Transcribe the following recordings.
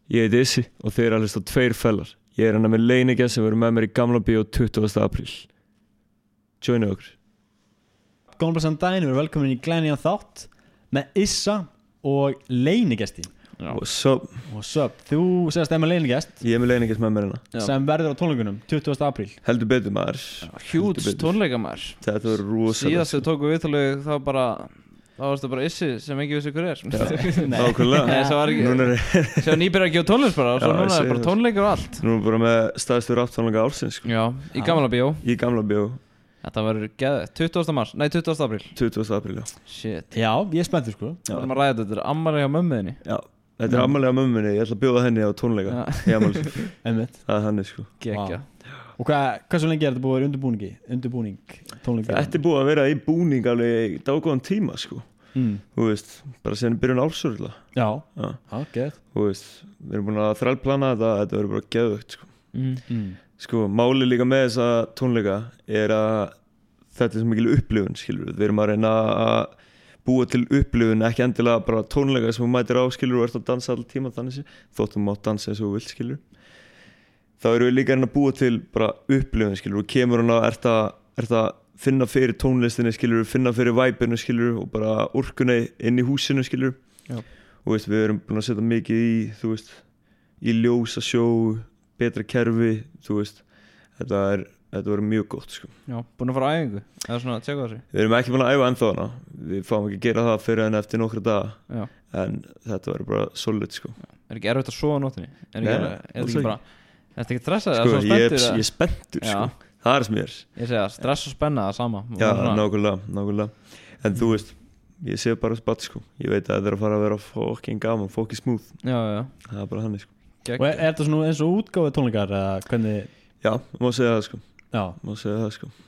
Ég heiti Issi og þeir að hlusta á Tveir fellar. Ég hérna með leynigjast sem verður með mér í Gamla bíó 20. apríl. Joinu okkur. Góðan blessaðan daginn, við erum velkomin í glænýjan þátt með Issa og leynigjasti. What's up? What's up? Þú segast með leynigjast. Ég er með leynigjast með mér hérna. Sem verður á tónleikunum 20. apríl. Heldur betur maður. Hjúts tónleikamær. Þetta verður rosalega. Síðast við tókum viðtalið þá varstu bara Issi sem ekki vissi hver Nákvæmlega. Nei, það var ekki. Svo nýbyrjar að gefa tónlist bara og svo núna er bara tónleikar og allt. Nú erum við bara með stæðstu rapptónleika ársins sko. Já, í Gamla bíó. Í Gamla bíó. Þetta verður geðveikt. 20. apríl. 20. apríl, já. Shit. Já, ég er spenntur sko. Við erum að ræða þetta, afmæli hjá mömmuðinni. Já, þetta er afmæli á mömmunni. Ég ætla að bjóða henni á tónleika í afmæli. Einmitt. Það er hannig sko. Gekja. Og hversu lengi er þetta búið að vera undirbúning tónleika? Þetta er búið að vera í búning alveg í dágóðan tíma sko. Þú veist, bara síðan í byrjun ársörla. Já, geð. Þú veist, við erum búin að þrælplana þetta verður bara geðvögt sko. Sko, máli líka með þessa tónleika er að þetta er svo mikil upplifun, skilur við erum að reyna að búa til upplifun, ekki endilega bara tónleika sem þú mætir á, skilur og ert að dansa all tíma þannig þóttum mátt dansa eins og þú vilt, skilur þá erum við líka að reyna að búa til bara upplifun, skilur, og kemur hún að ert að finna fyrir tónlistinni, skilur, finna fyrir væpinu, skilur, og bara orkunni inn í húsinu, skilur. Já. Og veist, við erum búin að setja mikið í, þú veist, í ljósa sjó, betra kerfi, þú veist, þetta verður mjög gott, sko. Já, búin að fara á æfingu, eða svona að tjekka þessu? Við erum ekki búin að æfa ennþá hana, við fáum ekki að gera það fyrir en eftir nokkra daga, já. En þetta verður bara solid, sko. Já. Er ekki erfitt að sofa á nóttinni? Er ekki stressað? Sko, ég er spenntur, sko. Það er sem ég er. Ég segja, stress og spenna það sama. Já, nákvæmlega. En þú veist, ég sé bara spatt sko. Ég veit að þetta er að fara að vera fucking gaman, fucking smooth. Já. Það er bara hann sko. Og er þetta svona eins og útgáfið tónleikar eða hvernig? Já, má segja það sko. Já. Má segja það sko.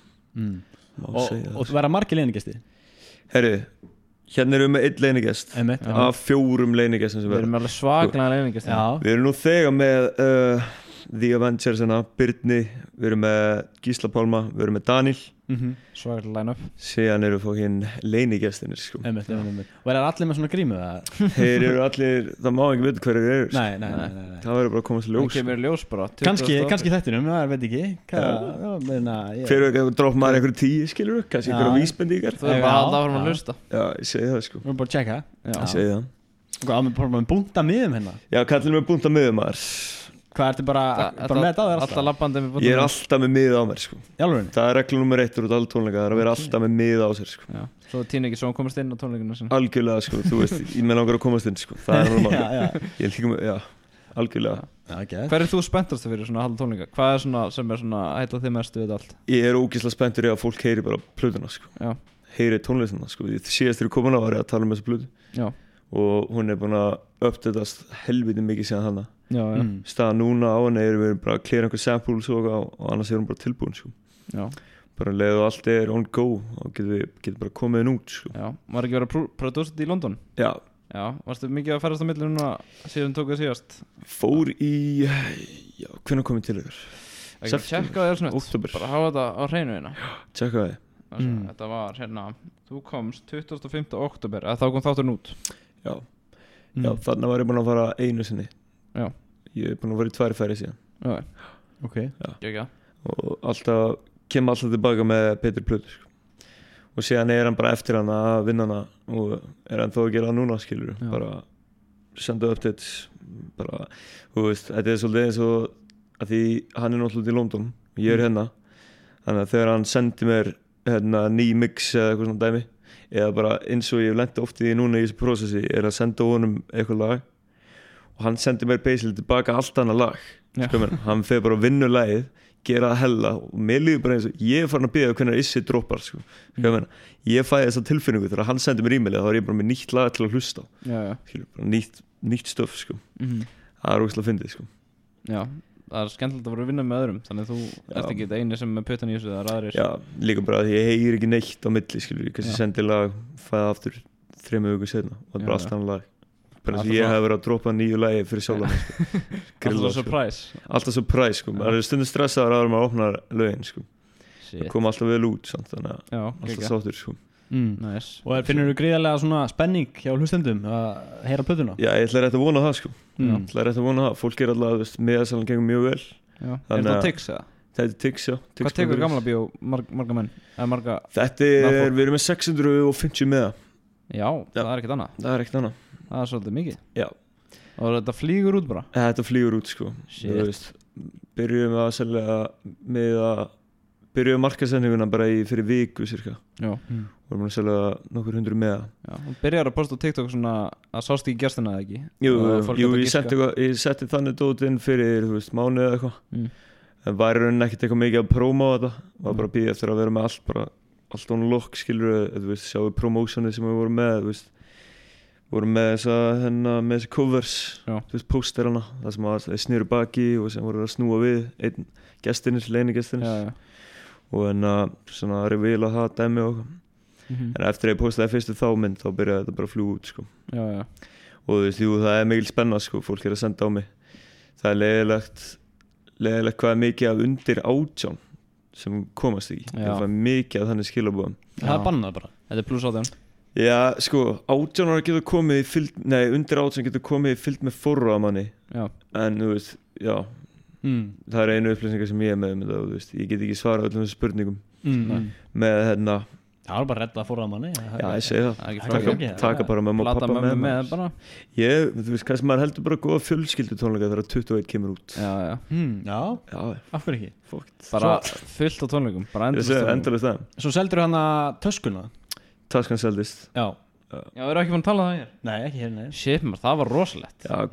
Og þú verða margir leynigjasti? Herri, hérna erum við með 1 leynigest af 4 leynigestum sem við erum alveg svaklega leynigest. Við erum nú þegar með The Avengers hérna, Birni, við erum með Gísla Pálma, við erum með Daniel svaklega line-up síðan eru fokkin leinigestinir sko. Og er allir með svona grímu? Þeir eru allir, það má ekki vita hverju þeir eru Nei. Það verður bara að koma til ljós. Það kemur ljós bara Kannski þettinum, ég veit ekki Fyrir ekki að droppa maður einhverju 10 skilur við, kannski einhverju vísbendingar. Þú er bara alltaf að hlusta. Já, ég segi það sko. Við erum bara að checka. Ég segi það. Hvað, með búnta miðum hérna? Já, kallum við búnta miðum maður. Hvað, ertu bara með þetta á þér alltaf? Ég er alltaf með mið á mér sko. Það er regla nummer 1 út af all tónleika, það er að vera alltaf með mið á sér sko. Já. Svo týna ekki svo hann komast inn á tónleikinu Algjörlega sko, þú veist, ég með langar að komast inn sko. Það er normal. Ég líka með, algjörlega. Hvað er þú spenntast fyrir svona halda tónleika? Hvað er svona sem er svona heitla þig mestu við þetta allt? Ég er ógeðslega spenntur í að fólk heyri bara plötuna sko. Heyri tónlistina sko. Síðast þegar ég kom hana var ég að tala um þessa plötu og hún er búin að uppdatast helviti mikið síðan hana. Staðan núna á henni erum við bara að klera einhver samples og annars er hún bara tilbúin sko. Bara leið og allt er on go og getur bara komið henn út sko. Var ekki verið að prodúsera í London? Já. Varstu mikið að ferðast á milli núna síðan tók það síðast? Fór í hvenær komið til ykkur? Ekki tjekka þér svona bara hafa þetta á hreinu hérna. Tjekka þið. Þetta var hérna, þú komst 25. október eða þá kom þátturinn út. Já, þannig var ég búin að fara einu sinni. Já. Ég er búin að vera í 2 ferðir síðan. Ok. Já. Og kem alltaf tilbaka með betri plötu sko. Og síðan er hann bara eftir hann að vinna hana og er hann þó að gera það núna skilur. Bara senda updates bara, þú veist, þetta er svolítið eins og að því hann er náttúrulega í London og ég er hérna. Þannig að þegar hann sendi mér ný mix eða eitthvað svona dæmi eða bara eins og ég lendi oft í því núna í þessu prósessi er að senda honum eitthvað lag og hann sendi mér basically tilbaka allt annað lag hann fer bara að vinna lagið, gera það hella og mér líður bara eins og ég er farin að bíða hvernig Issi droppar sko. Ég fæ þessa tilfinningu þegar hann sendi mér e-mailið þá er ég bara með nýtt lag til að hlusta bara nýtt stöf sko. Það er ógeðslega fyndið sko. Já, það er skemmtilegt að vera að vinna með öðrum þannig að þú ert ekki þetta eini sem er puttan í þessu það er aðrir. Já, líka bara að ég heyri ekki neitt á milli skilur, ég kannski sendi lag fæða aftur 3 vikur setna og það er bara allt annað lag bara þess að ég hef verið að droppa nýju lagi fyrir sjálf Alltaf surprise. Alltaf surprise sko, maður er stundum stressaður áður maður opnar lögin sko. Það kom alltaf vel út samt, þannig að alltaf sáttur sko. Nice. Og finnur þú gríðarlega svona spenning hjá hlustendum að heyra plötuna? Já, ég ætla rétt að vona það sko Mm. Ég ætla rétt að vona það, fólk alltaf miðasalan gengur mjög vel Já. Er Þannig þetta að- Tix eða? Þetta er Tix, já Tix Hvað tekur Burgers. gamla bíó marga menn? Eða marga Þetta er, við erum með 650 meða Já, það er ekkert annað Það er ekkert annað Það er svolítið mikið Já. Og þetta flýgur út bara Þetta flýgur út sko Shit. Þú veist, Byrjum að selja með að Byrjum markasendinguna bara fyrir viku cirka Já, Við erum að selja nokkur 100 meða já. Og byrjar að posta á TikTok svona að sást ekki gestina eða ekki Jú, Og fólk gat að giska. ég setti þannig dót inn fyrir, þú veist, mánuð eða eitthvað En var í rauninni ekkert eitthvað mikið að próma á þetta Var bara að býða eftir að vera með allt bara allt on lock, skilur þú veist, sjáu promotionið sem við vorum með, þú veist vorum með með þessi covers, Já. þú veist, pósterana það sem að snýru baki og sem voru að snúa við einn gestinir, leinigestinir Já, já. og svona reveala það dæmi og Mhm. en eftir að ég postaði fyrstu þá mynd þá byrjaði þetta bara að fljúga út sko. Já, já. og þú veist, jú, það er mikil spenna sko, fólk er að senda á mig það er leiðilegt hvað er mikið af undir 18 sem komast ekki Já. það er mikið af þannig skilabúðum Það er bannað bara. Þetta er pluss 18 já, sko, 18 ára getur komið í fylgd, nei, undir 18 getur komið í fylgd með forráðamanni Já, en þú veist, já það er einu upplýsingar sem ég er með það, þú veist, ég get ekki svarað öllum þessum spurningum með Það var bara að redda fórra manni. já, ég segi það það er ekki Taka- flókið. taka bara mamma og Plata pappa mömmu með með bara þú veist, kannski maður heldur bara góða fjölskyldutónleika þegar 21 kemur út Já, já. Já, já, af hverju ekki? fókt Bara fullt á tónleikum Bara ég segi endalaust tónleikum. endalist það Svo seldur hann að töskuna. taskan seldist Já. Já, við erum ekki búin að tala um það hér Nei, ekki hér, nei. Shit, maður, það var rosalegt já,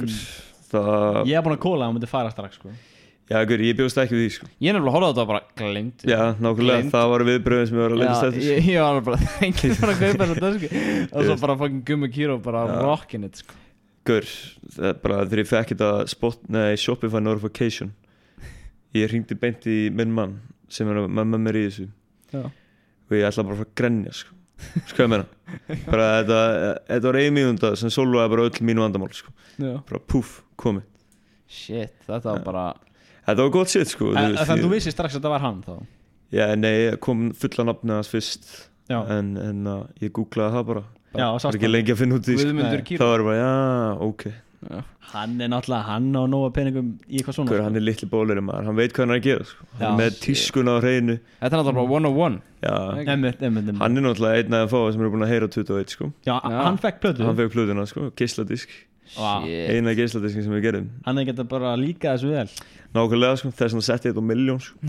það Ég er búin að kóla að hann myndi fara strax, sko. já, ég bjóðst ekki við því sko Ég er nefnilega að horfa á þetta og bara glemt já, nákvæmlega, Gleymd. það var viðbröðin sem ég var að leitast eftir sko. Ég var bara enginn var að kaupa þessa tösku Og svo bara fucking Gummi Kíró bara Já. rockin' it sko. Gaur, það er bara þegar ég fekk þetta Shopify notification ég hringdi beint í minn mann sem er með mér í þessu Já. og ég ætla bara að fara að grenja sko hvað ég meina bara þetta var ein mínúnda sem solvaði bara öll mínu vandamál sko Já. bara púf, komið Shit, þetta var bara þetta var gott shit sko Þannig að þú vissi strax að þetta var hann, þá. já, nei, ég kom fulla nafnið hans fyrst Já. en ég googlaði það bara Já, það sást var ekki lengi að finna út í því sko. Guðmundur Nei. Kíró það var bara, já, ok Hann er náttúrulega, hann á nóga peningum í eitthvað svona. Hver, hann er litli bólari maður, hann veit hvað hann er að gera sko. hann Já. er með tískuna á hreinu Þetta er náttúrulega bara 101 já, Einmitt. hann er náttúrulega einn af þeim fáið sem eru búin að heyra 21 sko. Já, Já. hann fekk plötu. hann fekk plötuna, sko, geisladisk Vá. Shit eina geisladiskin sem við gerum Hann er geta bara líka þessu vel. nákvæmlega, sko, þess vegna setti ég þetta á miljón sko.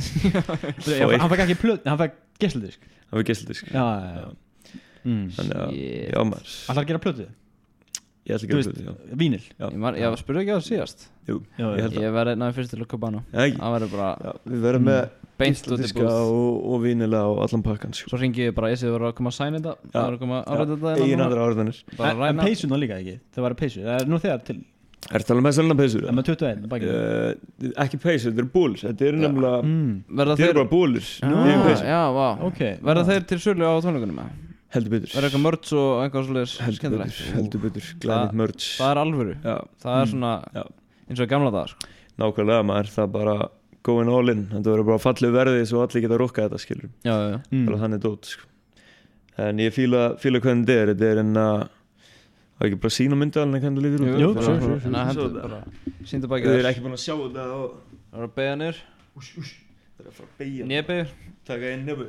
Já, hann fekk ekki plötu, hann fekk geisladisk. hann fekk geisladisk Já. þannig að, Shit. já maður Alltaf að gera plötu. ég ætla að Þú gera veist, plötu, já, vínil. Ég spurði ekki á það síðast jú, Já, ég held að Ég verði náði fyrst til að köpa hana já, ekki. Það verður bara Já, við verðum með beint út í geisladiska búð og vínila og allan pakkan sko. Svo ringi ég bara Essi var að koma að sæna þetta Já. Það var að koma að áræða þetta eigin hérna núna. aðra áriðanir Bara En ræna peysuna líka ekki. Það var peysu. Það er nú þegar til. er það talað með selna peysur? Það með 21 bakið. ekki peysur, þetta eru búlir þetta eru nefnilega, Verða þetta eru þeir bara búlir Já. yfir peysur, Já, vá Ok. Verða þeir til sölu á tónleikunum með? heldur betur Verða eitthvað mörds og eitthvað svolítið heldur skemmtilegt betur, heldur betur, glænit merch Það er alvöru já, Það er svona Já. eins og í gamla dagar sko. nákvæmlega maður, það er bara going all in, þetta verður bara fallið verði svo allir geta rokka þetta skilur, Já, já bara þannig dót sko. en ég fíla hvernig þetta er en að það er ekki bara sína myndalina hvernig það lítur út Jú, bara- sure, sure, En að sure. hendur bara Sýndu bækið þau eru þér ekki búin að sjá þetta og Það er að beigja niður það er að fara að beigja Nébeigur taka einn nefnu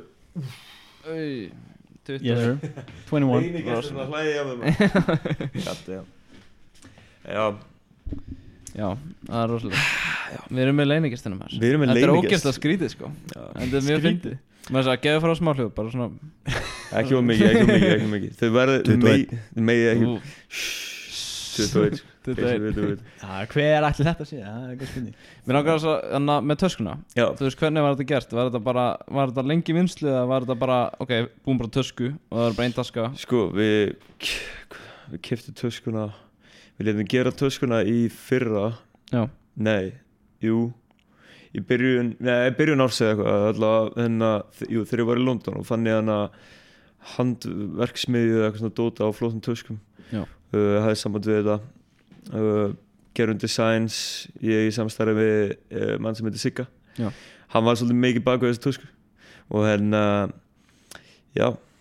20 Yes sir. 21. eini gestur að hlæði af þeim Gatti, já Já, það er rosalega Við erum með leinigestinum her Við erum með Þetta er leynigest. ógeðslega skrítið sko já. Þetta er mjög fyndið Maður sagði að gefa frá smá hljóð Bara svona ekki of mikið þau verður megi ekki Ú, 21 sko. 21. Þessi vitum við. Já, hver ætli þetta sé? Það er eitthvað spurning. Mér langar þess að með töskuna já, Þú veist hvernig var þetta gert? Var þetta lengi vinslu eða var þetta bara Ok, búum bara tösku og það var bara einn taska sko við keyptum töskuna við letum gera töskuna í fyrra Já, nei, jú í byrjun árs eða eitthvað allavega, jú, þegar ég var í London og fann ég hana handverksmiðju eða eitthvað svona dóta á flottum töskum Já. Hafði samband við þetta gerum designs ég í samstarfi við mann sem heitir Sigga Já. hann var svolítið mikið bak við þessu tösku og já,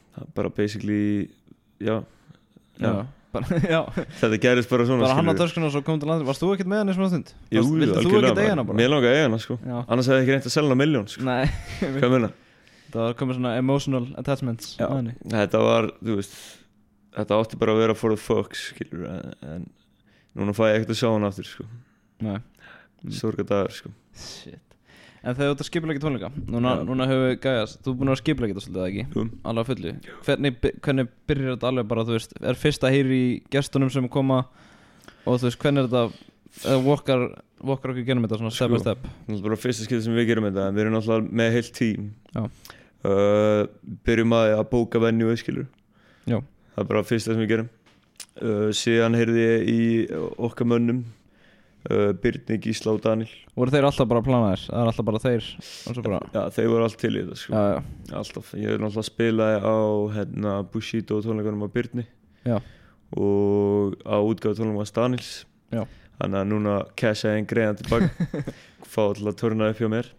það er bara basically já, Já, þetta gerist bara svona bara hann á skilurðu. töskuna og svo kom til landi. Varst þú ekkert með hann í svona stund? Jú, Vildið þú algjörlega, ekkert eiga hana bara? Mér langaði að eiga hana sko. Já. Annars hefði ég ekki reynt að selja hana 1 milljón sko. Nei, Hvað meina? það var komið svona emotional attachments Já. að henni. Þetta var, þú veist, þetta átti bara að vera for the fucks skilur, en núna fæ ég ekkert að sjá hana aftur sko. Nei. Sorgardagur sko. Shit. En þegar þú ert að skipuleggja tónleika, núna hefur við gæjast, þú er búin að skipuleggja þetta svolítið, ekki? Jú. Alveg á fullu. Hvernig byrjar þetta alveg bara, þú veist, er fyrst að heyri í gestunum sem koma og þú veist, hvernig er þetta, walkar okkur genum þetta svona step by step? Það er bara fyrsta skipti sem við gerum þetta, en við erum náttúrulega með heilt tím. Já. Byrjum að bóka venue, skilur. Já. Það er bara fyrsta sem við gerum. Síðan heyrði ég í okkar mönnum, Birni, Gísla og Daniel. Voru þeir alltaf bara planaðir? Það er alltaf bara þeir? Bara... Já, þeir voru allt til í þetta sko. Já. Alltaf, ég er náttúrulega að spila á Bushido tónleikunum á Birni. Já. Og á útgáfu tónleikunum á Daniels. Já. Þannig að núna casha ég einn greiðan tilbaka. Fá alltaf að törna upp hjá mér.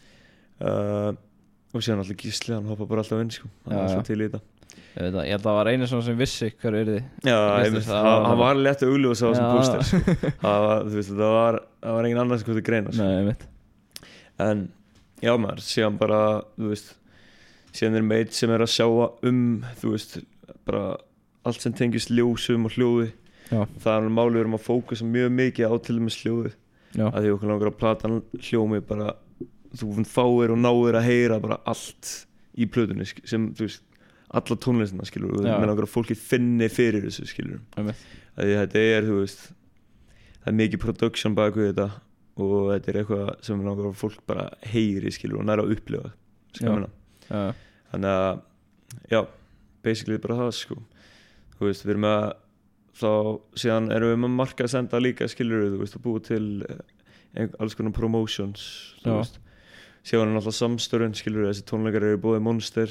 Og síðan alltaf Gísli, hann hoppa bara alltaf inn sko. Hann er alltaf til í þetta. Ég held að það var eini sem vissi hverju yrði. Já, hann var létt að augljósa á þessum póster sko. Það var engin annar sem kom til greina sko. Nei, ég veit. En já maður, síðan bara, þú veist, síðan er meit sem er að sjá þú veist, bara allt sem tengist ljósum og hljóði. Já. Það er alveg málið, við erum að fókusa mjög mikið á til dæmis hljóði. Já. Að því okkur langar að platan hljómi bara, þú fáir og náir að heyra bara allt í plötunni sem, þú veist, alla tónlistina skilur, og með langar að fólki finni fyrir þessu skilur. Því þetta er, þú veist, það er mikið production bak við þetta og þetta er eitthvað sem langar að fólk bara heyri skilur og næra að upplifa þannig að já, basically bara það sko. Þú veist, við erum að þá síðan erum við með marka að senda líka skilur, þú veist, að búa til alls konar promotions, þú veist. Síðan er náttúrulega samstörun skilur, þessi tónleikar eru bóðið Monster,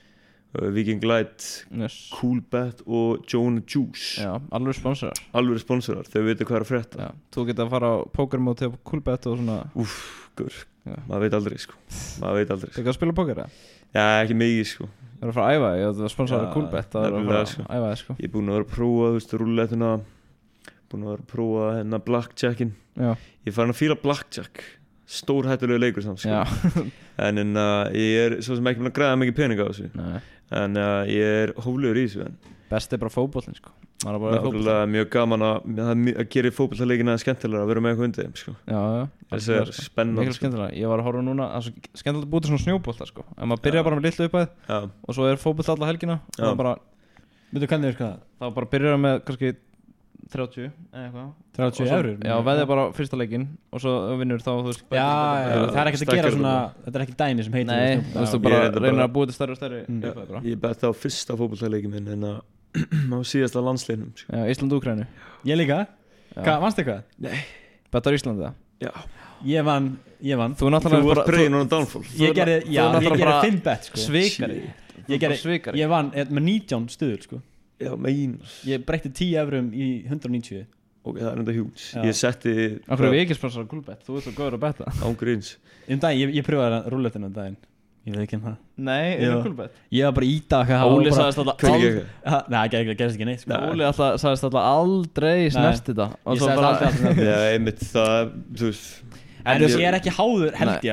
Viking Light, Coolbet og Joan Juice. Já, alveg sponsorar. Alveg sponsorar, þau veitir hvað er að frétta. Já, þú getur að fara á pókermót til Coolbet og svona. Guður, maður veit aldrei sko. Maður veit aldrei. Þú getur að spila póker eða? Já, ekki mikið sko. Það er að fara að æfa, ég var sponsorar Coolbet, það er að fara að æfa þig sko. Ég er búinn að vera að prófa, þú veist, rúlletuna, búinn að vera að prófa hérna blackjackin. Já. Ég er farin að fíla blackjack. Stór hættulegu leikur samt sko. En ég er svo sem ekki með að græða mikið pening á þessu. Nei. En ég er hóflegur í þessu en. Best er bara fótboltinn sko. Það er mjög gaman að gera fótboltaleikina skemmtilega að vera með eitthvað undir þeim sko. Já. Þessi er spennandi. Mikið skemmtilega, ég var að horfa núna, skemmtilega að búið til svona snjóbolta sko. En maður byrjar bara með litlu upphæð og svo er fótbolt alla helgina og það bara, veitu hvernig er það? Það bara byrjar með kannski 30 eða eitthvað 30 eurur? Já, veðja bara fyrsta leikinn og svo vinnur þá, þú veist. Já, það er ekkert að gera svona, þetta er ekki dæmi sem heitir. Nei, þú veist, þú bara reynir að búið til stærri og stærri upphæð bara. Ég betta á fyrsta fótboltaleikin minn en á síðasta landsleiknum sko. Já, Ísland-Úkraínu. Ég líka? Vannstu eitthvað? Nei. Bettar Íslandi það? Já. Ég vann. Þú varst preyinn og downfall. Ég gerði 5 bet sko. Svikari. Ég vann með 19 stuður sko. Já, meinar. Ég breytti 10 eurum í 190. Ok, það er enda hjúts. Ég setti... Af hverju við ekki sponsorar Coolbet? Þú ert svo góður að betta. Ángríns. Daginn, ég pröfaði rúlletinu daginn. Ég veit ekki það. Nei, er það Coolbet? Ég var bara í dag. Óli sagðist alltaf Nei, það gerðist ekki neitt sko. Óli sagðist alltaf aldrei snert þetta. Ég sagðist alltaf. Já, einmitt það, þú veist. En ég er ekki háður held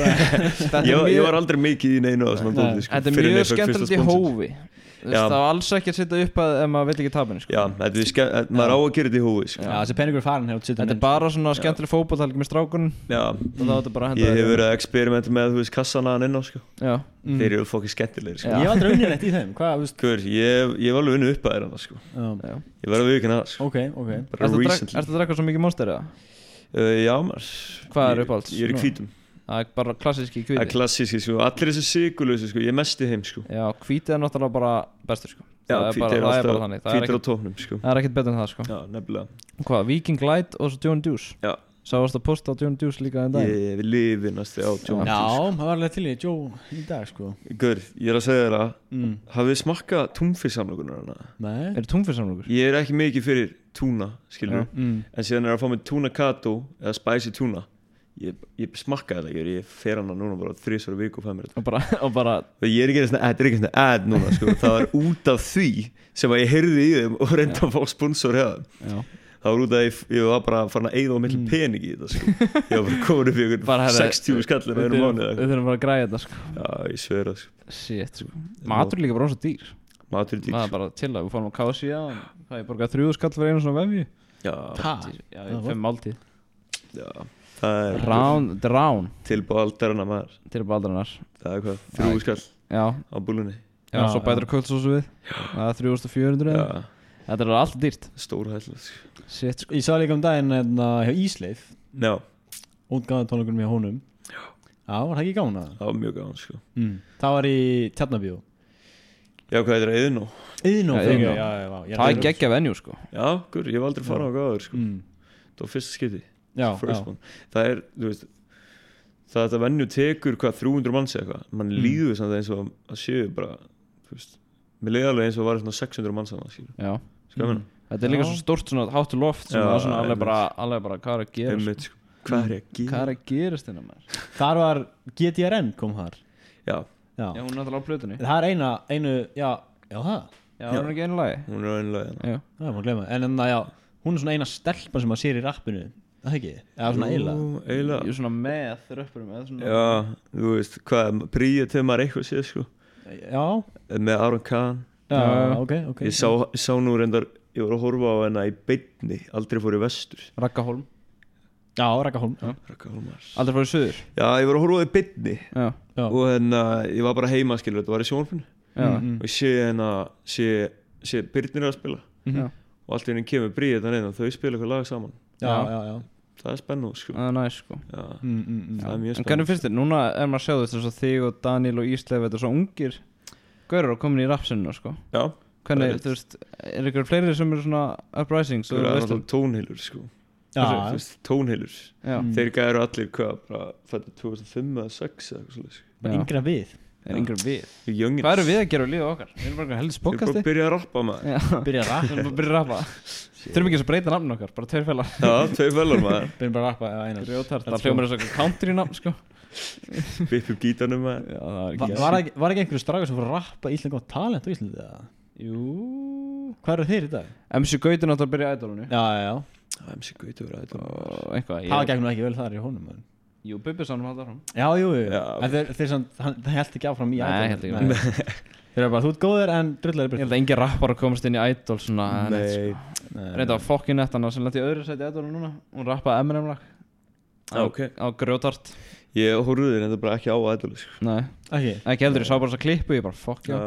ég. Ég var aldrei mikið í neinu á svona dóti sko. Þetta er mjög skemmtilegt í hófi. Það var alls ekki að setja upp að ef maður vill ekki tapa henni sko. Já, maður á að gera þetta í hófi sko. Já, þessi peningur er farin hér. Þetta er bara svona skemmtileg fótboltahelgi með strákunum. Já. Og þá þetta bara að henda. Ég hef verið að experimenta með, þú veist, kassana hann inn á sko. Já. Þeir eru fokkið skemmtilegir sko. Ég hef aldrei unnið neitt í þeim. Hvað, þú veist? Hver, ég var alveg unnið upp að þér hann sko. Já. Ég var að viðurkenna það sko. Ok. Ertu að drekka svo mikið Monster eða? Já, maður. Hvað er uppáhalds? Ég er í hvítum. Það er bara klassíski hvíti. Það er klassíski sko, allir þessu sigurlausu sko, ég mest í þeim sko. Já, hvítið er náttúrulega bara bestur sko. Já, hvítið er alltaf, hvítið er á tóknum sko. Það er ekkert betur en það sko. Já, nefnilega. Hvað, Viking Light og svo Joan Juice? Já. Sáast að posta á Joan Juice líka en dag? Ég vil lifinast á Joan Juice. Já, það var alveg til í Joe í dag sko. Gaur, ég er að segja þér að, hafið þið smakkað túnfisksamlokunar hana? Nei. Er það túnfisksamlokur? Ég er ekki mikið fyrir túna, skilur. En síðan er að fá með tuna kato eða spicy tuna. ég smakkaði þetta ekki, ég fer hana núna bara 3 viku og fæ mér Og bara ég er ekki svona, þetta er ekki svona ad núna sko. Það var út af því sem að ég heyrði í þeim og reynda að fá sponsor hefðan. Já. Það var út af því ég var bara farin að eyða á miklu pening í þetta sko. Ég var bara komin upp í ykkur 60 skallin á einu mánuði. Við þurfum bara að græja þetta sko. Já, ég sver það sko. Shit sko. Matur er líka bara svo dýr. Matur er dýr Það er bara til að við fórum á KFC það er borgað 3 skall fyrir einu svona vefju. Já, Já, 5 máltíð. já, það er Rán tilbúið aldarana maður. til baldarinnar. Það er hvað, 3 skall Já, á búlunni. já, svo bætur að kvöldsósu við. Það er 3400 eða. Já, Þetta er allt dýrt. stóra hætla sko. Shit sko. Ég sá líka daginn hjá Ísleif Já, útgáða tónleikunum hjá honum. Já, var það ekki gána? það var mjög gaman sko. Það var í Tjarnabíó. Já, hvað er Iðnó? Iðnó, Já, fyrir Iðnó. já. Það er geggja venjú sko. Já, ég hef aldrei farað á gáður sko. Það var fyrsta skipti. Já, First one. Það er, þú veist, það þetta venju tekur hvað 300 manns eða eitthvað. Man líður samt eins og að séu bara, þú veist, mér leiði alveg eins og var svona 600 manns að það, Já. skilur. Þetta er líka svo stórt svona hátu loft sem Já, var svona alveg einmitt. bara hvað er að gera Einmitt, sko. Hvað er ég að gera? Hvað er að gerast hérna maður? Þar var GTRN kom þar. Já, Já. Já, hún er alltaf á plötunni. Það er einu, já það. Já, það er ekki einu lagi. hún er á einu lagi hérna. Já. Það var að glemma. En já, hún er svona eina stelpa sem að sér í rappinu. Það ekki? Eða svona eiginlega. Jú, eiginlega. Ég er svona með röppurum eða svona. Já, þú veist, hvað, príið til maður eitthvað séð, sko. Já, Með Aron Kahn. já, Já. ok. Ég sá nú reyndar, ég var að horfa á hennar í beinni, aldrei fór í vestur. Rakkahólm. Já, Rakkahólm. Rakkahólmar. Aldrei fór í suður. Já, ég var að horfa á það í beinni. Já. Já. Og ég var bara heima, skilur, þetta var í sjónvarpinu. Já. Og ég sé Birnir að spila. Já. Og allt í henni kemur príið þetta neina, þau spila eitthvað lag saman. Já. Það er spennú, sko. Það er næs sko. Já, Það það er mjög En spennú. hvernig finnst þér? Núna er maður að sjá þú veist þig og Daniel og Ísleif þetta er svo ungir gaurar og komin í rapsinu sko. Já, Hvernig, Það er þú veist, er ykkur fleiri sem eru svona uprisings það og er veist alltaf tónheilur, sko. Já. Þú veist, tónheilur. Já. Þeir gæru allir, hvað, bara fættu 2005 eða 6 eða eitthvað svolítið. Bara yngra við. Er yngri en við. Youngins. Hvað eru við að gera á lífið okkar? Við erum bara heldur Þeir bara spókasti. byrja að rappa maður. Já. Byrja að rappa. Við erum bara að byrja að rappa. Þurfum ekki að breyta nafninu okkar, bara 2 félagar. Já, 2 fellar maður. Byrja bara að rappa eina. Grjótart. Það hljómar þess að country nafn sko. Bipp upp gítarnum maður. Já, það er Var ekki einhverju strákur sem fór að rappa Ísland gott talent á Íslandi eða? Jú. Hvað eru þeir í dag? MC Gautin átt að byrja í Idolinu. Já. Það er MC Gauti verið að þetta. Og eitthvað. Það gekk nú ekki vel þar í honum. Man. Jú, Bubbi sannum halda fram. Já. Já. En þeir samt, það held ekki áfram í Nei, Idol. held ekki. Þeir eru bara, þú ert góður en drullar Ég byrja. held að engin rappar að komast inn í Idol svona. Nei. Reynda á fokkin nettana sem lenti í öðru sæti í Idolinu núna. Hún rappaði Eminem lag. Ok. Á Grjótart. Ég horfði þér en það bara ekki á ædoli, sko. Nei. Ekki? Ekki heldur, ég sá bara þessa klippu, ég bara fokk já.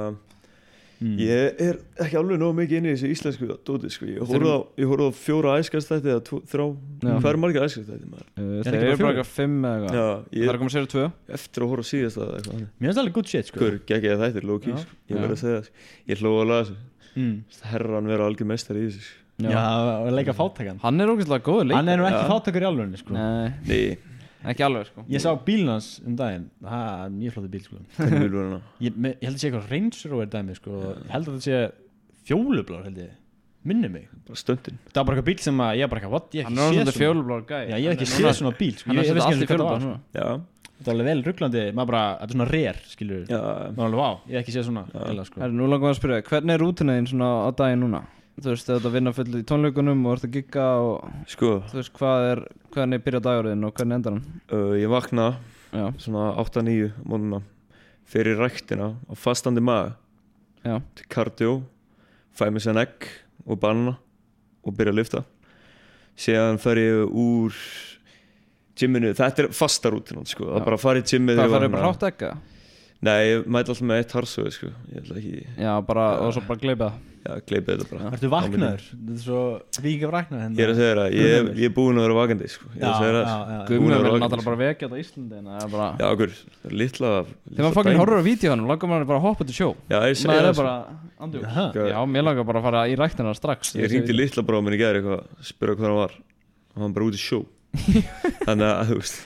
Ég er ekki alveg nógu mikið inn í þessu íslensku dóti, sko. Ég horfði á 4 æskastætti eða 3. Já. Hvað er margir æskastætti maður? Þeir eru bara eitthvað 5 eða eitthvað. Já, Það er að koma sér 2. eftir að horfa á síðast að eitthvað. Mér finnst það alveg good shit sko. Hver, gekk ég að þættir, low key, Já. sko. Ég verði að segja það, sko. Ég hlóði að laga þessu. Herran vera algjör meistari í þessu, sko. Já, og leika fátakan. Hann er ógeðslega góður leik. Hann er nú ekki Já. fátakur í alveg sko. Nei, Nei, ekki alveg sko. Ég sá bílinn hans daginn. Það er mjög flottur bíl sko. hvernig vil vera hana? Ég held að sé eitthvað Range Rover dæmi sko. Ég held að það sé fjólublár held ég. Minni mig. Bara stöndin. Það var bara eitthvað bíl sem að ég bara eitthvað, what, ég hef Hann er ekki svona séð svona. fjólublár gæ. Já, ég hef ekki séð svona bíl sko. Hann er Ég svona veist allt ekki í hvað það fjólublár var. svona. Já, Þetta var alveg vel rugglandi. Maður bara, þetta er svona rare, skilur. já. Maður alveg, vá, ég hef ekki séð svona eða sko. Herri, nú langar maður að spyrja, hvernig er rútina þín svona á daginn núna? Þú veist, þegar þú ert að vinna fullt í tónleikunum og ert að gigga og Sko, þú veist, hvernig byrja dagurinn og hvernig endar hann? ég vakna Já, svona 8-9 mónuna fyrir ræktina á fastandi maga já, til cardio, fæ mér sér egg og banana og byrja að lyfta. Síðan fer ég úr gymminu, þetta er fasta rútinan, sko. Það Já. er bara að fara í gymmið hvað þegar ég farið vakna. bara hrátt ekka? Nei, ég mæti alltaf með 1 harsöðu, sko. Ég ætla ekki, Já, bara, og svo bara gleypa það. já, gleypið þetta bara. Ertu vaknaður? Þetta er svo, við ekki vaknaður Ég er að segja það, ég er búinn að vera vakandi, sko. Ég er að segja það, sko. Guðmur Búin að er vera náttúrulega vakandi, bara vekja þetta á Íslandi en það er bara Já, okkur, litla þegar maður fucking horfir á vídeóanum langar maður bara að hoppa til sjó. Já, ég segi Maður það, er sko. bara andjúk. Jaha. Já, mér langar bara að fara í ræktina strax. Ég hringdi litla bróðum minn í gær eitthvað, spyrja hvað hann var. Hann var bara út í sjó. Þannig að, þú veist,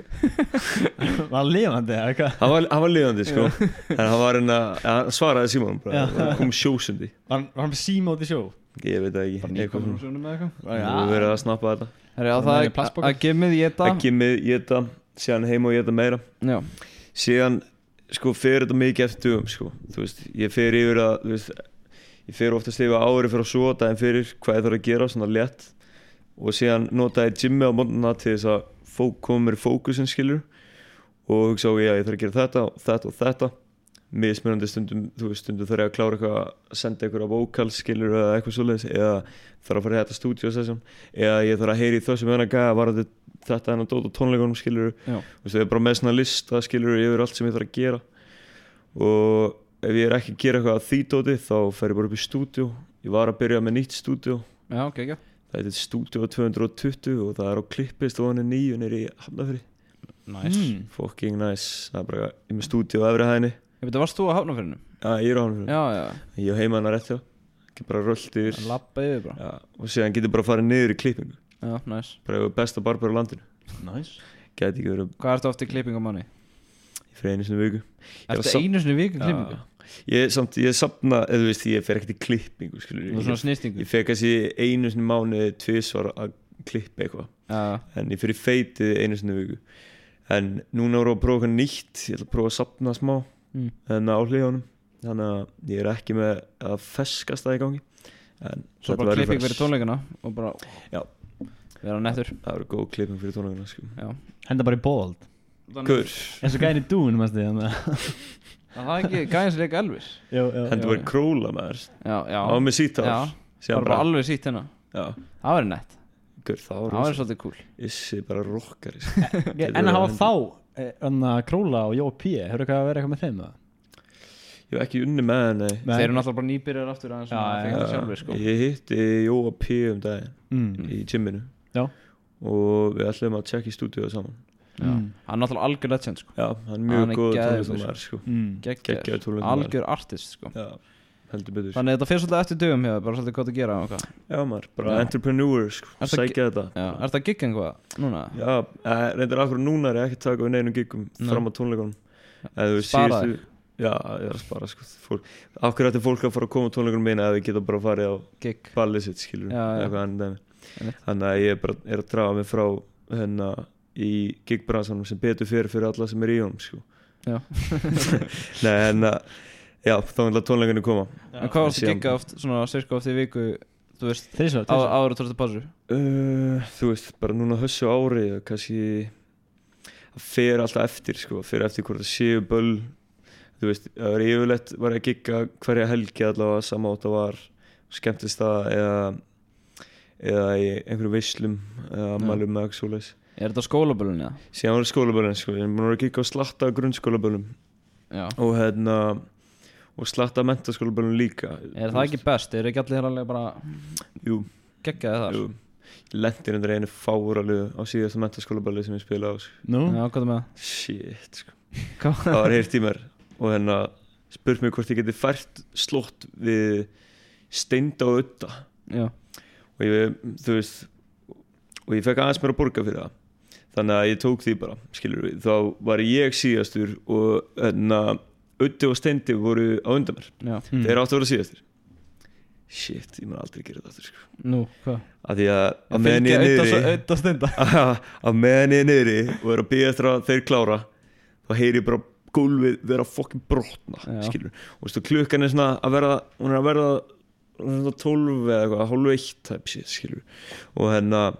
Var hann lifandi eða eitthvað? hann var lifandi, sko. En hann var hann svaraði Símon bara, það kom sjósundi. Var hann með síma út í sjó? Ég veit það ekki, Bara eitthvað nýkomur svona. úr sjónum með eitthvað. Þú hefur verið að snappa þetta. Herri, á Bara það með plastpoka. að gimmið geta ekki með geta, síðan heim og geta meira Já, síðan sko fer þetta mikið eftir dögum sko. Þú veist, ég fer yfir að þú veist, ég fer oftast yfir ári fyrir að svo daginn fyrir hvað ég þarf að gera svona létt og síðan nota ég gymmi á mótnana til þess að koma mér í fókusin skilur og hugsa á ég þarf að gera þetta og þetta og þetta mismunandi stundum, þú veist, stundum þarf ég að klára eitthvað að senda eitthvað vókal skilur eða eitthvað svoleiðis eða þarf að fara í þetta stúdíu eða ég þarf að heyri í þessum varandi þetta en að dóta tónleikunum skilur já, þú veist, ég er bara með svona lista skilur yfir allt sem ég þarf að gera og ef ég er ekki að gera eitthvað að því dóti þá fer ég bara upp í stúdíu ég var að byrja með nýtt stúdíu já, ok, ekki það heitir stúdíu 220 og það er á klippist og hann er 9 nýri í Hafnarfirði Nice fucking nice, það er bara ég er með stúdíu á efri hæðinni Ég veit, varst þú að Hafnarfirðinum? já, ég er á Hafnarfirði Já, já, ég hef heima hana rétt hjá ekki bara röllt yfir lappa yfir bara já, og síðan getur bara að fara niður í klippingu Já, nice bara ef besta barber á landinu Nice. geti ekki verið Hvað ertu oft í klippingu á manni? fyrir einu sinni í viku Ertu einu sinni í viku í klippingu? ég safna, eða þú veist, ég fer ekkert í klippingu skilur Þú er svona snýstingu? ég fer kannski einu sinni í mánuði tvisvar að klippa eitthvað Já, en ég fer í feitið einu sinni í viku en núna voru að prófa eitthvað nýtt ég ætla að prófa að safna smá en á hliðunum þannig að ég er ekki með að feskast það í gangi en Svo þetta bara verður klipping fresh. fyrir tónleikana og bara Já. vera nettur það verður góð klipping fyrir tónleikana sko. Já Henda bara í bold Kur, eins og gæðin í dún Það er ekki gæðin sem leika Elvis hendur bara króla með þess Já, já á með sítt Já, hár það var bara alveg sítt hérna já, Það verður nett kur, það var Það verður svolítið cool issi bara rockari sko. En að hafa þá Króla og Jóa P hefur eitthvað að vera eitthvað með þeim eða? ég hef ekki unni með henni Þeir eru náttúrulega bara nýbyrjar aftur aðeins Já, að fengi það sjálfur sko ég hitti Jóa P daginn í gymminu Já. og við ætlum að tjekka í stúdíu saman Já. Hann er náttúrulega algjör legend sko já, hann er Hann mjög er góð geðveikur, tónlistamæður sko. Geggjaður geggjaður tónlistamæður. Algjör artist sko já, heldur betur Þannig að þetta fyrir svolítið eftir dögum hér Bara svolítið hvað að gera og hvað já maður, bara Já. entrepreneur sko, Er það sækja þetta Já, er þetta gigga einhvað núna? já, reyndar akkur núna er ég ekki að taka við neinum giggum Nei. fram á tónleikunum eða þú Spara síðustu já, ég er að spara sko akkur ætti fólk að fara að koma á tónleikunum mína eða við geta bara farið á Gig ballið sitt skilur Já, já. eitthvað annað dæmi. Einmitt. þannig að ég bara er að draga mig frá hérna í gigbransanum sem betur fyrir alla sem er í honum sko. Já. nei en já, þá vil að tónleikunni koma En hvað varst að Síðan- gigga oft, svona cirka oft í viku Þú veist, Þrísvar áður að tóra pásu þú veist, bara núna þessu ári kannski það fer alltaf eftir sko, fer eftir hvort það séu böll þú veist, það var yfirleitt var ég að gigga hverja helgi allavega sama átt að var skemmtist það eða í einhverju veislum eða ammælum með eitthvað svoleiðis Er þetta skólaböllun, já? síðan var það skólaböllin sko, ég er búin að gigga á slatta grunnskólaböllum Já og og slatta mentaskólaböllum líka Er það ekki best? Er ekki allir alveg bara jú, geggjaði þar? jú ég lendi undir einu fáralegu á síðasta mentaskólabölli sem ég spilaði á sko. Nú? Já, hvað er með það? shit sko. Hvað? það var heyrt í mér og spurt mér hvort ég geti fært slott við Steinda og Udda Já og ég, þú veist og ég fekk aðeins mér að borga fyrir það þannig að ég tók því bara, skilur við þá var ég síðastur og Uddi og Steindi voru á undan mér Já þeir áttu að vera síðastur shit, ég mun aldrei gera þetta aftur sko. Nú, hvað? að því að meðan ég er niðri Auðvitað steinda að meðan ég er niðri og er að bíða eftir að þeir klára þá heyri ég bara gólfið vera fokkin brotna Já. skilur, og veistu, klukkan er svona að verða hún er að verða svona 12 eða eitthvað, hálf 1 type shit, skilur og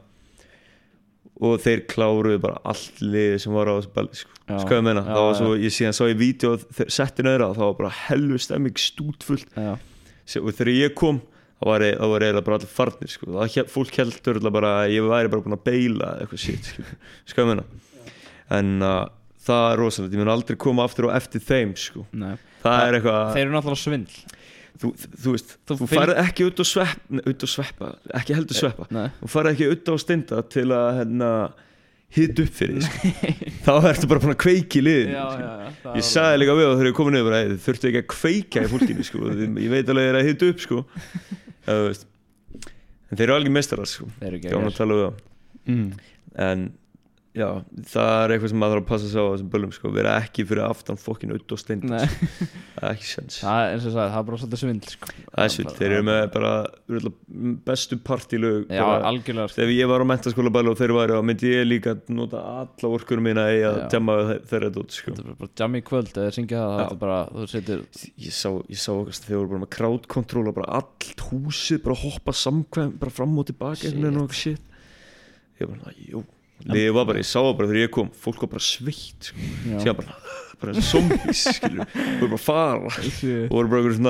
og þeir kláruðu bara allt liðið sem var á þessu balli sko. Já. Sko ég meina, Já, það var svo, já. ég síðan sá í vídeo setti nöðra, það var bara helvu stemming stútfullt Já og þegar ég kom þá var eiginlega bara allir farnir sko. Fólk heldur bara að ég væri bara búin að beila eitthvað shit, sko ég meina en það er rosalegt, ég mun aldrei koma aftur og eftir þeim sko. Nei það er eitthvað Þeir eru náttúrulega svindl þú veist, Þú þú farið ekki út og sveppa ekki heldur sveppa Nei þú farið ekki út á Steinda til að hita upp fyrir því sko. þá ertu bara búin að kveiki í liðinu Já, sko. já, já það ég er sagði líka við og þegar ég komið niður bara, "Hey, þið þurftu ekki að kveika í fólkinu sko. ég veit alveg að þeir að hita upp sko. þú veist en þeir eru alveg meistarar sko. Þeir eru gaman að geggjaðir tala við þá en já, það eitthvað sem maður þarf að passa sig á þessum böllum sko, vera ekki fyrir aftan fokkin Udd og Steind Nei. það er ekki sens Það er eins og sagði, það er bara svolítið svindl sko. það er svill, þeir eru með bara bestu partílög Já, bara, algjörlega sko. þegar ég var á mentaskóla balli og þeir væri þá myndi ég líka nota alla orkunum mína í að Já. djamma þeirra dót sko. Þetta er bara jammi í kvöld eða syngja það, það er bara, þú setur ég sá okkar þeir voru bara með crowd-control og bara allt húsið bara hoppa samkvæm bara fram og tilbaka og shit ég bara, jú ég var bara, ég sá það bara þegar ég kom fólk var bara sveitt sko. Síðan bara zombies skilur voru bara að fara og voru bara svona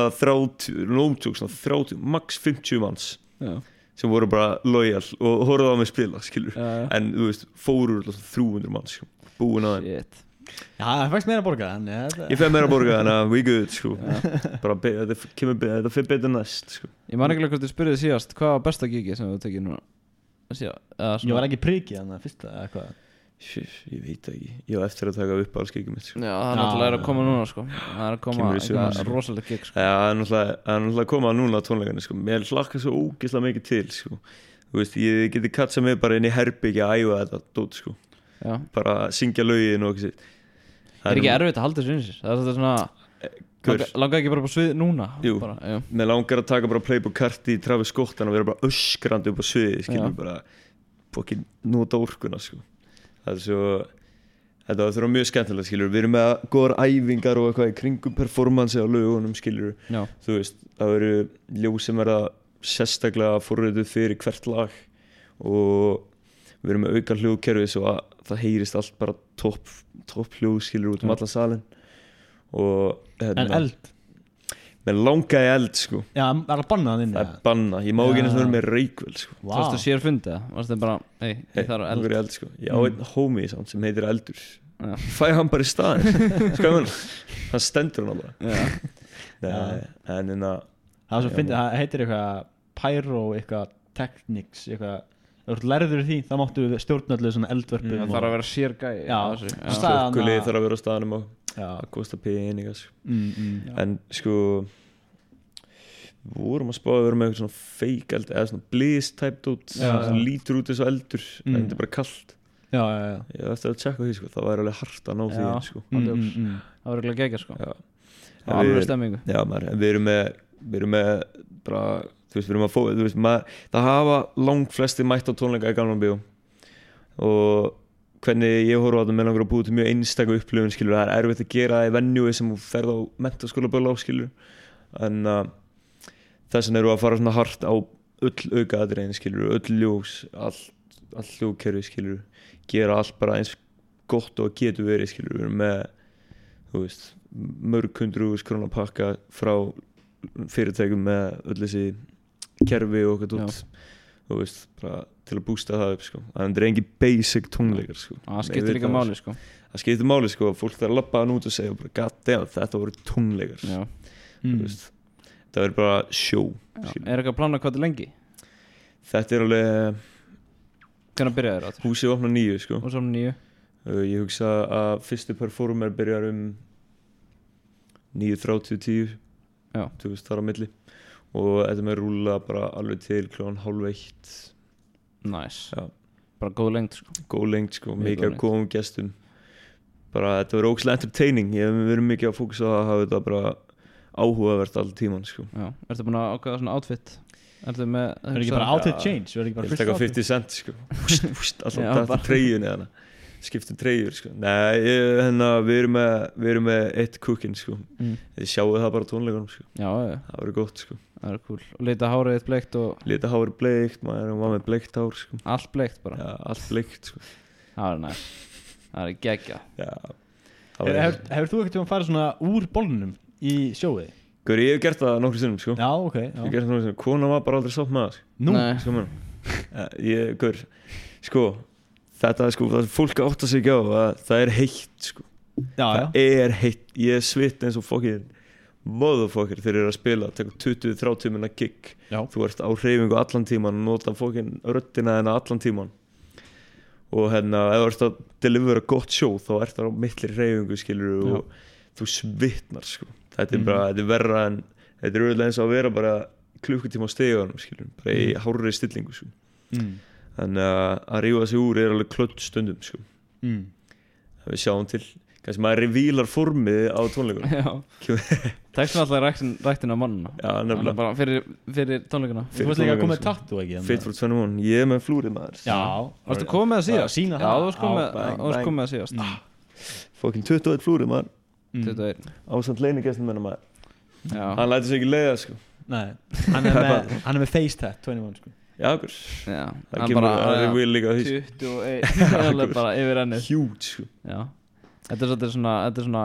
30 max 50 manns sem voru bara lojal og horfðu á mig spila skilur en þú veist, fóru 300 manns sko. Búin að þeim Já, það fækst meira að borga ég fæði meira að borga þannig að we good sko. bara þetta fyrir betur næst sko. Ég man ekki alveg hvort þið spurðið síðast hvað var besta gigi sem þú tekið núna Ég var ekki prikið þannig að fyrsta eða hvað ég veit ekki, ég var eftir að taka upp alls gigið mitt sko. Já, það er náttúrulega að koma núna sko. Það er að koma eitthvað rosalega gig sko. Já, það er náttúrulega að koma núna á tónleikarnir sko. Mér hlakka svo ógeðslega mikið til sko. Þú veist, ég geti katsað mig bara inn í herbyggja að æfa þetta dót sko. Bara syngja lögin og ekki Er ekki erfitt að halda þessu inn sér? Það er þetta svona Langar ekki bara upp á svið núna? Jú, mér langar að taka bara Playboy Carti í Travis Scott og vera bara öskrandi upp á sviði skilur bara fokkin nota orkuna sko. Það er svo þetta þurfa mjög skemmtilegt skilur við erum með góðar æfingar og eitthvað í kringum performance á lögunum skilur þú veist, það eru ljós sem verða sérstaklega forrituð fyrir hvert lag og við erum með auka hljóðkerfi svo að það heyrist allt bara topp hljóð skilur út allan salin og En eld? Mér langaði eld sko. Já, það er bannað inni það er banna, ég má ekki eins og vera með reykvel sko. Þú veist þú sér fundið það? Varst það bara, ég þarf eld sko. Ég á einn homie sem heitir Eldur fæ hann bara í staðin skoðum hann stendur hann bara en það er svo fyndið, það heitir eitthvað pyro, eitthvað technics eitthvað, ef þú lærður því þá máttu stjórnallu svona eldvörpum það þarf að vera sér gæi slökkulið þarf að vera á staðanum og það kostar pening en sko við vorum að spáða að vera með eitthvað svona fake eld eða svona bliss type dot sem lítur út eins og eldur en þetta er bara kallt ég ætti að tjekka því sko, það væri alveg hart að ná því sko. það var ekki geggjað sko. alveg stemmingu en við erum með bara, þú veist, við erum að fá þú veist, það hafa langt flesti mætt á tónleika í Gamla bíó og hvernig ég horfa á þetta með langar að búið til mjög einstakku upplifun skilur, það er erfitt að gera það í venjúi sem þú ferð á menntaskóla böl á skilur en þess vegna eru að fara svona hart á öll aukaðriðin skilur, öll ljós allt hljóðkerfi skilur, gera allt bara eins gott og getur verið skilur, við erum með þú veist, mörg 100.000 króna pakka frá fyrirtækum með öll þessi kerfi og eitthvað út þú veist, bara til að bústa það upp sko. Það er engin basic tónleikar sko. Það skiptir líka máli sko. Það skiptir máli sko, fólk þarf að labba hann út og segja bara, god damn, þetta voru tónleikar þú veist, það verður bara sjó Er eitthvað að plana hvað þetta lengi? Þetta er alveg Hvernig byrjaði þér? Húsið opna 9 sko. Húsið opna 9 Ég hugsa að fyrstu performer byrjar 9:30-10 þú veist, þar á milli og þetta með rúla bara alveg til klokkan 12:30 Nice Bara góð lengt sko. Góð lengt sko, mikið að góðum gestum bara þetta verður ógeðslega entertaining við erum mikið að fókusa að hafa þetta bara áhugavert all tíman sko. Ertu búin að ákveða svona outfit? Ertu með Er ekki bara outfit change? Ég vil taka 50 cent sko. Alltaf þetta treyjunni hana skiptum treyjur sko. Nei, við erum með eitt cooking sko. Þið sjáu það bara tónleikunum sko. Það verður gott sko. Það er cool. Og lita hárið eitt bleikt og lita hárið bleikt, maður var með bleikt hár sko. Allt bleikt bara? Já, allt bleikt sko. Það er næst. Það er geggjað. Hefur þú ekkert farið svona úr bolnum í sjóið? Gaur, ég hef gert það nokkru sinnum sko. Já, ok Ég hef gert það nokkru sinnum, kona var bara aldrei sátt með það sko. Nú? Gaur, sko þetta sko, það fólk átt að segja á að það er heitt sko. Það er heitt, ég er svitt eins og fokkið motherfucker þeir eru að spila, teka 20-30 minna gig þú ert á hreyfingu allan tíman og nota fokkin röddina þennan allan tíman og ef þú ert að delivera gott sjó þá ert það á milli hreyfingu skilur og þú svitnar sko. Þetta er bara, þetta er verra en þetta er auðvitað eins og að vera bara klukkutíma á stegunum skilur, bara í hárri stillingu sko. Þannig að rífa sig úr er alveg klödd stundum sko. Við sjáum til kannski maður revílar formið á tónleikunum. Já. Textin alltaf ræktin á mannuna. Já, nefnilega. Bara fyrir tónleikuna. Þú varst líka að koma með tattoo ekki? Fit for 21, ég er með flúrið maður. Já. Varstu komið með það síðast? Sína Já, það. þú varst komið með það síðast. Fucking 21 flúrið maður. 21. Ásamt leinigestum hennar maður. Já. Hann lætur sig ekki leiða sko. Nei, hann er með face tat 21 sko. Já, okkur. Já. Það kemur að revíl líka á því. 21. Það er bara yfir ennið. Huge sko. Já. Þetta er svona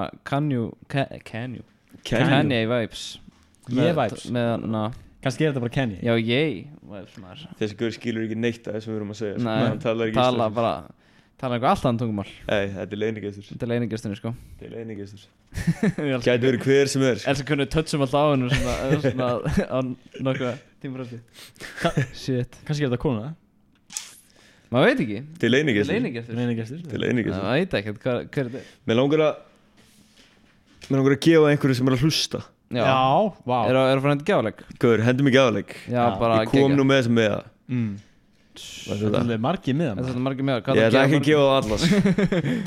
Kanye vibes. Ég vibes. Með Kannski er þetta bara Kanye. Já, vibes maður. Þessi gaur skilur ekki neitt af þessum við erum að segja. Nei, hann talar ekki íslensku. Tala eitthvað allt annað tungumál. Nei, þetta er leinigestur. Þetta er leinigestunni sko. Þetta er leinigestur. Gæti verið hver sem er. Elsa hvernig við touchum alltaf á hennu svona á nokkra tímafresti. Shit. Kannski er þetta kona. Maður veit ekki. Þetta er leinigestur. Leinigestur. Þetta er leinigestur. Það veit ekki hver er þetta. Mér langar að gefa einhverju sem er að hlusta. Já, vá. Er að fara hendur gjáleik? Gaur, hendur mig gjáleik. Já, bara ég kom nú með þessum með það. Það er margir með það. Þetta er margir með það. Ég ætla ekki að gefa það allas.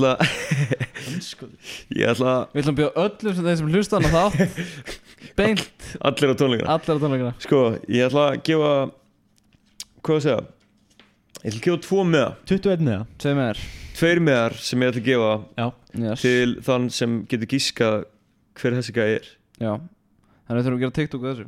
Ég ætla Við ætlum að bjóða öllum sem þeim sem hlusta hana þátt beint allir á tónleikana. Sko, ég ætla að gefa hvað að segja. Ég ætla að gefa 2 meða. 21 meða. 2 meðar. 2 meðar sem ég ætla að gefa yes. til þann sem getur gískað hver þessi gæði er. Já. Þannig við þurfum að gera TikTok og þessu.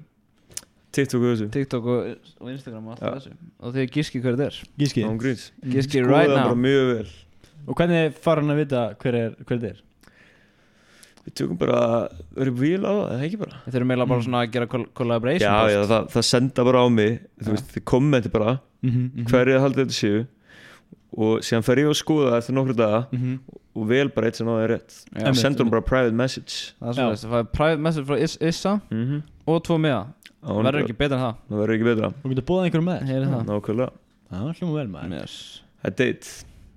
TikTok og Instagram og allt þessu. Og þið gíski hver þetta er. Gíski. Án gríns. Gíski right now. Skoða bara mjög vel. Og hvernig fara hann að vita hver þetta er? Við tökum bara verið víl á það, eða ekki bara. Við þurfum eiginlega bara svona að gera collaboration. Já, það senda bara á mig. Þú veist, þið kommenti bara hverju haldið þetta séu og síðan fer ég að skoða eftir nokkru daga og vel bara eitt sem náði rétt. Sendur hann bara private message. Það er svona þess, það fæði private message frá Issa og 2 meða. Það verður ekki betra en það. Það verður ekki betra. Þú getur bóðað einhverjum með þér. Nákvæmlega. Það var hljóma vel maður. Yes. Það er date.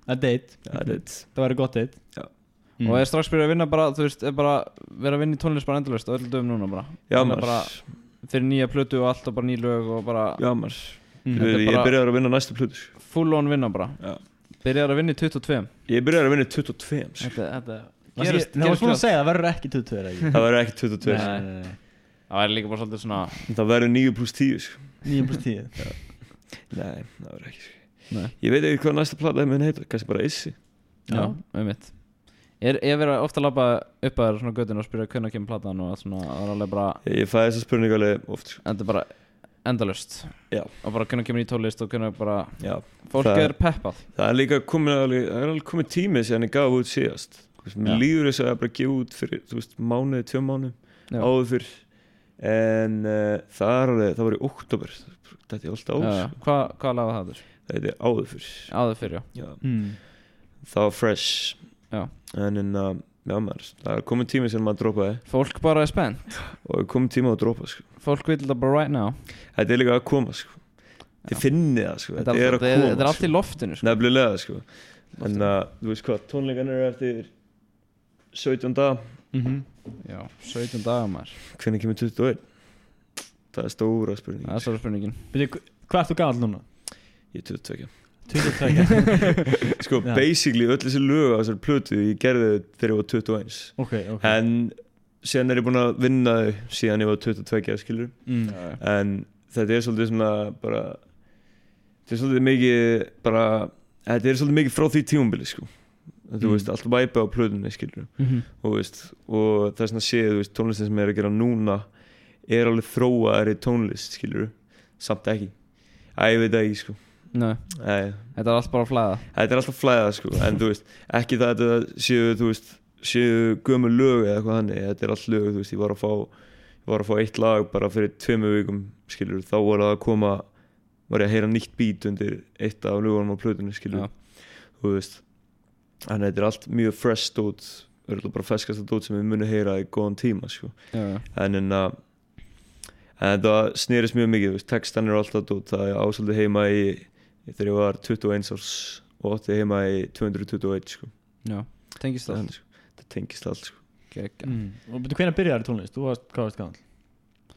Það verður gott date. Já. Og er strax byrjað að vinna bara, þú veist, er bara verið að vinna í tónlist bara endalaust og öll dögum núna bara. Já maður. Bara fyrir nýja plötu og allt og bara ný lög og bara. Já maður. Ég byrjaði að vinna næstu plötu. Full on vinna bara. Já. Byrjaði að vinna í 22. Ég byrjaði að vinna í 22. Þetta gerist. Það var svona að segja, það verður ekki 22 ekki. Það verður ekki 22. Nei. Það væri líka bara svolítið svona. Það verður 9+10. 9+10. Nei, það verður ekki. Nei. Ég veit ekki hvað næsta plata mun heita, kannski bara Issi. Já, mitt. Ég verið ofta að labba upp að þér svona göttinu og spyrja hvernig kemur platan og allt svona. Það er alveg bara. Ég fæ þessa spurningu alveg oft. Þetta er bara endalaust. Já. Og bara hvernig kemur í tónlist og hvernig bara. Já. Fólk er peppað. Það er líka komið tími síðan ég gaf út síðast. Mér líður þess að ég bara gefa út fyrir, þú veist, mánuði, 2 mánuðum áður fyrr. En það var í október. Þetta er alltaf ás. Hvað laga það er? Þetta er áður fyrr. Já. Það var fresh. Já. En já maður, það er komið tími sem maður droppaði. Fólk bara er spennt. Og er komið tími að droppa sko. Fólk vil þetta bara right now. Þetta er líka að koma sko. Þið finnið það sko. Þetta er að koma. Þetta er allt í loftinu sko. Nefnilega sko. En þú veist hvað, tónleikarnir eru eftir 17 daga. Já, 17 daga maður. Hvernig kemur 21? Það er stóra spurningin. Það er stóra spurningin. Hvað ert þú gamall núna? Ég er 22. 22. Sko, basically öll þessi lög á þessari plötu ég gerði þau þegar ég var 21. Okay. En síðan er ég búinn að vinna þau síðan ég var 22, skilur. En þetta er svolítið svona bara þetta er svolítið mikið frá því tímabili sko. Þú veist, alltaf væpa á plötunni, skilur. Og veist, og það er svona séð, þú veist, tónlistin sem ég er að gera núna er alveg þróaðari tónlist, skilur. Samt ekki. Ég veit ekki, sko. Nei. Þetta er alltaf bara flæða. Þetta er alltaf flæða sko. En þú veist, ekki það að þetta séu gömul lög eða eitthvað þannig. Þetta er allt lög, þú veist, ég var að fá eitt lag bara fyrir 2 vikum, skilur. Þá var ég að heyra nýtt beat undir eitt af lögunum á plötunni, skilur. Þú veist, þannig þetta er allt mjög fresh dót, bara ferskasta dót sem við munum heyra í góðan tíma sko. En þetta snerist mjög mikið, textan er alltaf dót. Það er ásaldið heima þegar ég var 21 árs og átti heima í 221 sko. Já, tengist allt. Það tengist allt sko. Og hvernig byrjaði tónlist? Hvað varst gamall?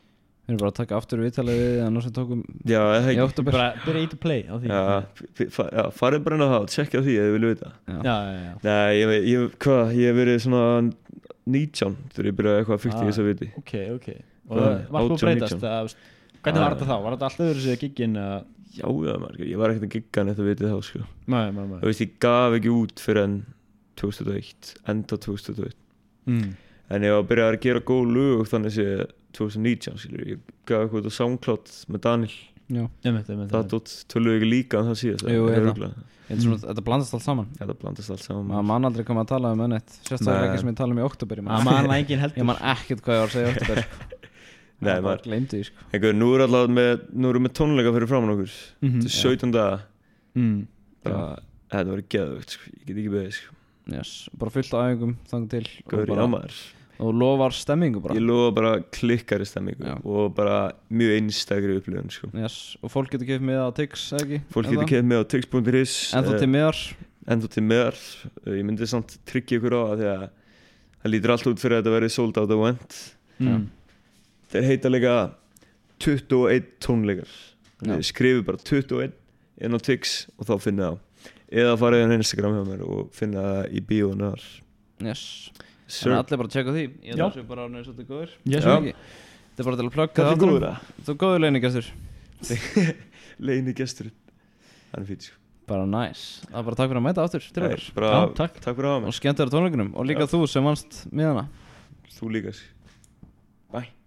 Við erum bara að taka aftur viðtalið við þannig sem tókum Já, það í ekki október. Bara byrja to play á því. Já, farið bara inn á það og tjekkja á því ef þið vilja vita. Já. Nei, ég hef verið svona 19 þegar ég byrjaði eitthvað að fykta í þess að viti. Ok. Og var þú að breytast? Hvernig var þetta þá? Var þetta alltaf öðru sig að giggin? Já, maður, ég var ekkert að gigga neitt að vitið þá, sko. Nei. Þú veist, ég gaf ekki út fyrir enn 2001, enda 2001. En ég var að byrja að gera góð lög þannig sé 2019, skilur. Ég gaf eitthvað út á SoundCloud með Daniel. Já. Það tótt töluðu ekki líka en það síðast. Jú, þetta blandast allt saman. Þetta blandast allt saman. Maður man aldrei koma að tala um ennett. Sérstaklega ekki sem ég tala um í október. Man engin heldur. Ég man ekkert hvað ég var að segja í október. Nei, maður gleymdi því, sko. Einhver, nú erum við tónleika fyrir framan okkur. Þetta 17 daga. Þetta var geðvögt, sko. Ég get ekki beðið, sko. Yes, bara fullt af æfingum þangað til. Gaur í ámaður. Og lofar stemmingu bara. Ég lofa bara klikkari stemmingu. Já. Og bara mjög einstakri upplifun, sko. Yes, og fólk getur keypt miða á Tix, eða ekki? Fólk getur keypt miða á Tix.is. Ennþá til miðar. Ég myndi samt tryggja ykkur á það því að það lítur allt út fyrir að þetta verið sold out event. Þeir heita líka 21 tónleikar. Skrifið bara 21 inn á Tix og þá finnið það á. Eða farið á Instagram hjá mér og finna það í bíónu þar. Yes. Þannig að allir bara tjekka því. Ég þessu bara árið svolítið góður. Þetta er bara til að plugga það áttur. Þú er góður leinigestur. Leinigestur. Það er fínt, sko. Bara nice. Það er bara takk fyrir að mæta áttur til okkar. Takk fyrir að hafa mig. Og skemmtilega tónleikunum. Og líka þú sem vannst miðana. Þú líka. Bye.